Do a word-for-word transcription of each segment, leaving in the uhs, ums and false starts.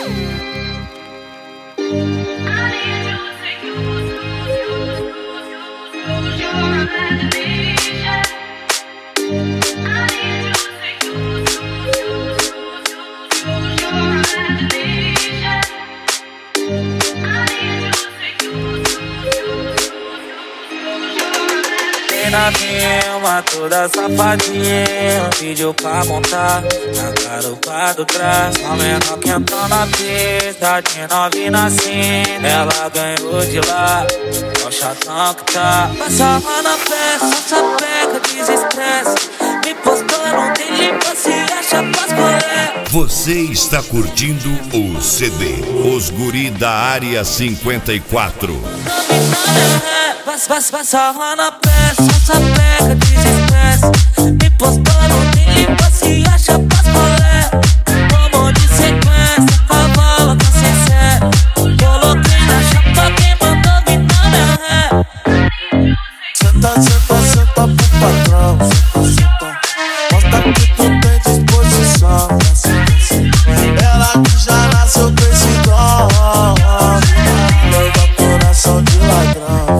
Na Vilma, toda safadinha, pediu pra montar na garupa do trás. A menor quentão na pista, de novinha assim. Ela ganhou de lá, é o chatão que tá. Passa lá na festa, só pega, desestresse. Me postou, não tem limpa, se acha pras colher. Você está curtindo o C D Os Guri da Área cinquenta e quatro. Passa, passa, passa lá na peça, só pega, desestresse. Me postou, não tem limpa, se acha pras colher. Como de sequência, cavalo tá sincero. Coloquei na chapa quem mandou vir na minha ré. Senta, senta, senta pro patrão. Senta, senta, mostra que tu tem disposição. Ela que já nasceu com esse dom. Leva coração de ladrão.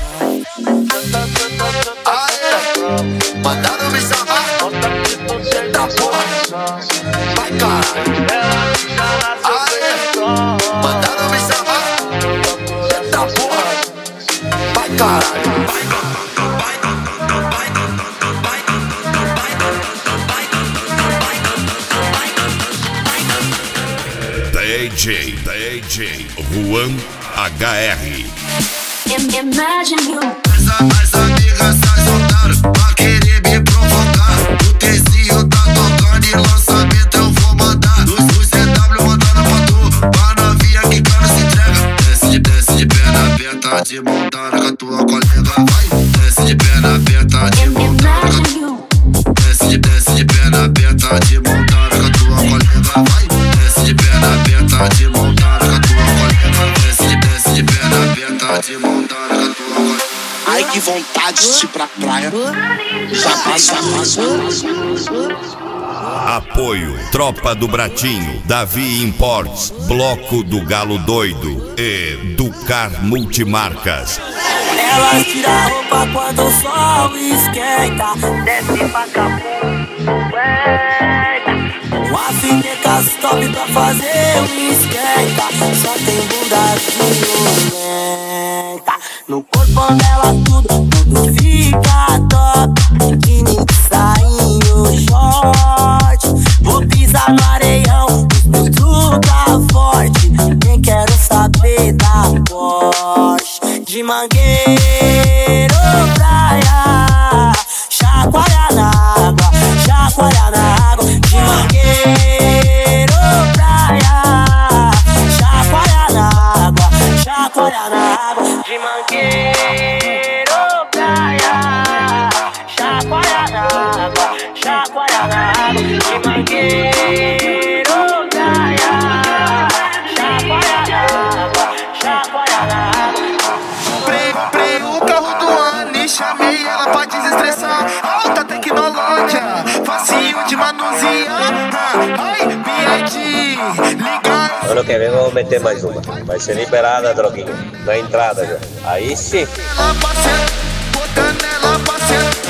Mandaram me chamar, eita porra, vai caralho. Mandaram me chamar, eita porra, vai caralho. D J, D J Juan H R. Imagine you. As amigas se soltaram pra querer me provocar. O Tezinho tá tocando e lançamento eu vou mandar. Os C W mandando pra tu, pra novinha que cara se entrega. Desce, desce de perna aberta, de montada com a tua colega, vai. Desce de perna aberta, de montada com a tua. Desce de, desce de perna aberta, de montada com a tua colega, vai. Desce de perna aberta, de montada com a tua colega. Desce, desce de perna aberta, de montada com a tua colega. Ai, que vontade de ir pra praia. Já passa, passa. Apoio Tropa do Bratinho, Davi Imports, Bloco do Galo Doido e Ducar Multimarcas. Ela tira a roupa quando o sol esquenta. Desce pra o Africa stop pra fazer um esquenta. Só tem bunda violenta. No corpo dela tudo, tudo fica top. Biquíni, sainho, short. Vou pisar no areião, tudo tá forte. Nem quero saber da Porsche. De Mangueiro, praia, chacoalha na água, chacoalha na água. De Mangueiro, praia, chacoalha na água, chacoalha na água. De Mangueiro, praia, chacoalha na água, chacoalha na água. De Mangueiro, praia, chacoalha na água, chacoalha na água. Comprei o carro do ano e chamei ela pra desestressar. Alta tecnologia, facinho de manusear. Ai, Piedi, ligar. Ano que vem vamos meter mais uma. Vai ser liberada a droguinha na entrada já. Aí sim. Ela passeia, botando ela passeia.